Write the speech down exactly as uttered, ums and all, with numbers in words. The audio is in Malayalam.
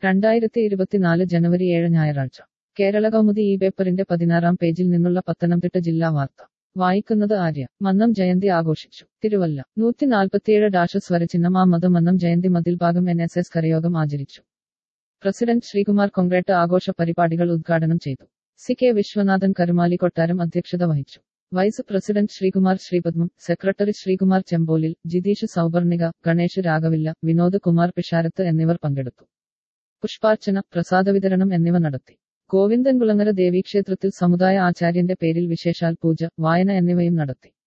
രണ്ടായിരത്തി ഇരുപത്തിനാല് ജനുവരി ഏഴ് ഞായറാഴ്ച കേരള കൗമുദി ഈ പേപ്പറിന്റെ പതിനാറാം പേജിൽ നിന്നുള്ള പത്തനംതിട്ട ജില്ലാ വാർത്ത വായിക്കുന്നത് ആര്യ. മന്നം ജയന്തി ആഘോഷിച്ചു. തിരുവല്ല. നൂറ്റി നാൽപ്പത്തിയേഴ് ഡാഷ് സ്വരചിഹ്നം ആ മത Mannam Jayanthi Mathilbhagam N S S Karayogam ആചരിച്ചു. പ്രസിഡന്റ് ശ്രീകുമാർ കൊങ്ക്രേട്ട് ആഘോഷ പരിപാടികൾ ഉദ്ഘാടനം ചെയ്തു. സി കെ വിശ്വനാഥൻ കരുമാലി കൊട്ടാരം അധ്യക്ഷത വഹിച്ചു. Vice president Sreekumar Sreepadmam, secretary Sreekumar Chempolil, Jitheesh Souparnika, Ganesh രാഘവില്ല, വിനോദ് കുമാർ പിഷാരത്ത് എന്നിവർ പങ്കെടുത്തു. പുഷ്പാർച്ചന, പ്രസാദവിതരണം എന്നിവ നടത്തി. ഗോവിന്ദൻകുളങ്ങര ദേവീക്ഷേത്രത്തിൽ സമുദായ ആചാര്യന്റെ പേരിൽ വിശേഷാൽ പൂജ, വായന എന്നിവയും നടത്തി.